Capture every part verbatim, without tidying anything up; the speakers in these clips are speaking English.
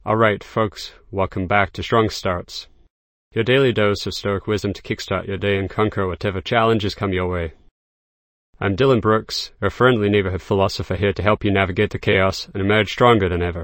Alright, folks, welcome back to Strong Starts, your daily dose of Stoic wisdom to kickstart your day and conquer whatever challenges come your way. I'm Dylan Brooks, a friendly neighborhood philosopher here to help you navigate the chaos and emerge stronger than ever.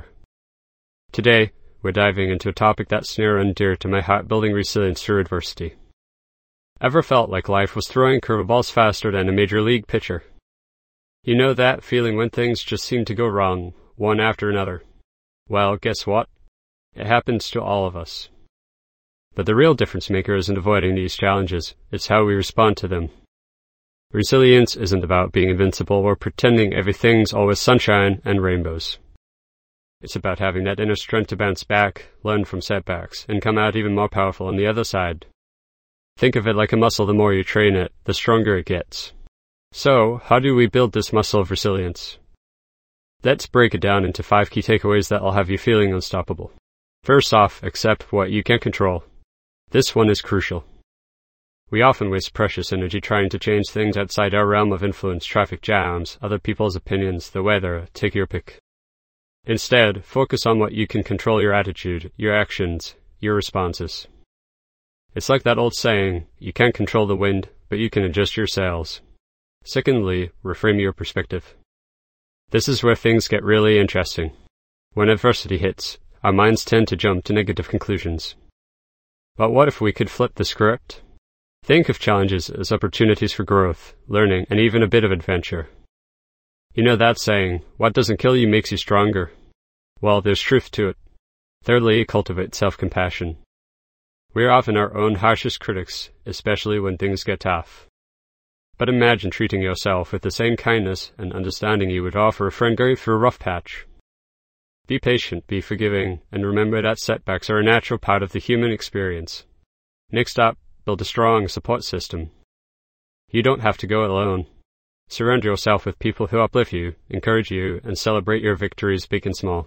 Today, we're diving into a topic that's near and dear to my heart, building resilience through adversity. Ever felt like life was throwing curveballs faster than a major league pitcher? You know that feeling when things just seem to go wrong, one after another? Well, guess what? It happens to all of us. But the real difference maker isn't avoiding these challenges, it's how we respond to them. Resilience isn't about being invincible or pretending everything's always sunshine and rainbows. It's about having that inner strength to bounce back, learn from setbacks, and come out even more powerful on the other side. Think of it like a muscle. The more you train it, the stronger it gets. So, how do we build this muscle of resilience? Let's break it down into five key takeaways that'll have you feeling unstoppable. First off, accept what you can't control. This one is crucial. We often waste precious energy trying to change things outside our realm of influence: traffic jams, other people's opinions, the weather, take your pick. Instead, focus on what you can control: your attitude, your actions, your responses. It's like that old saying, you can't control the wind, but you can adjust your sails. Secondly, reframe your perspective. This is where things get really interesting. When adversity hits, our minds tend to jump to negative conclusions. But what if we could flip the script? Think of challenges as opportunities for growth, learning, and even a bit of adventure. You know that saying, what doesn't kill you makes you stronger? Well, there's truth to it. Thirdly, cultivate self-compassion. We're often our own harshest critics, especially when things get tough. But imagine treating yourself with the same kindness and understanding you would offer a friend going through a rough patch. Be patient, be forgiving, and remember that setbacks are a natural part of the human experience. Next up, build a strong support system. You don't have to go it alone. Surround yourself with people who uplift you, encourage you, and celebrate your victories, big and small.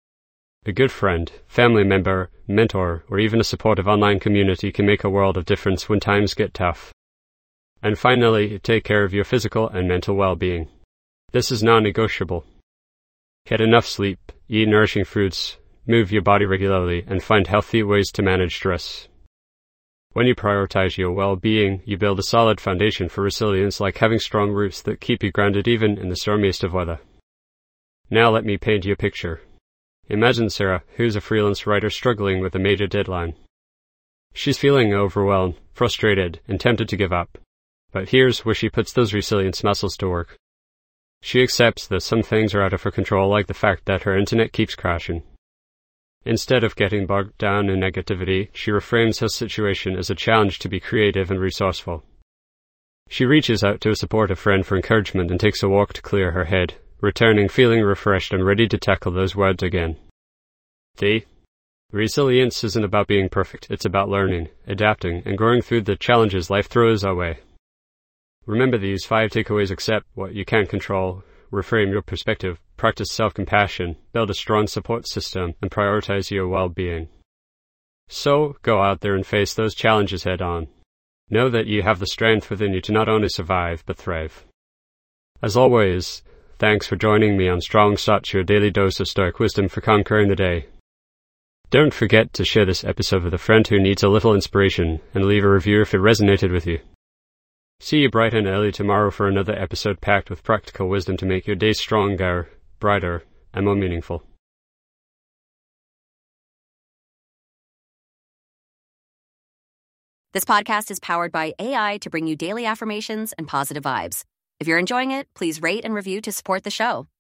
A good friend, family member, mentor, or even a supportive online community can make a world of difference when times get tough. And finally, take care of your physical and mental well-being. This is non-negotiable. Get enough sleep, eat nourishing foods, move your body regularly, and find healthy ways to manage stress. When you prioritize your well-being, you build a solid foundation for resilience, like having strong roots that keep you grounded even in the stormiest of weather. Now let me paint you a picture. Imagine Sarah, who's a freelance writer struggling with a major deadline. She's feeling overwhelmed, frustrated, and tempted to give up. But here's where she puts those resilience muscles to work. She accepts that some things are out of her control, like the fact that her internet keeps crashing. Instead of getting bogged down in negativity, she reframes her situation as a challenge to be creative and resourceful. She reaches out to a supportive friend for encouragement and takes a walk to clear her head, returning feeling refreshed and ready to tackle those words again. D. Resilience isn't about being perfect, it's about learning, adapting, and growing through the challenges life throws our way. Remember these five takeaways: accept what you can't control, reframe your perspective, practice self-compassion, build a strong support system, and prioritize your well-being. So, go out there and face those challenges head-on. Know that you have the strength within you to not only survive, but thrive. As always, thanks for joining me on Strong Starts, your daily dose of Stoic wisdom for conquering the day. Don't forget to share this episode with a friend who needs a little inspiration, and leave a review if it resonated with you. See you bright and early tomorrow for another episode packed with practical wisdom to make your day stronger, brighter, and more meaningful. This podcast is powered by A I to bring you daily affirmations and positive vibes. If you're enjoying it, please rate and review to support the show.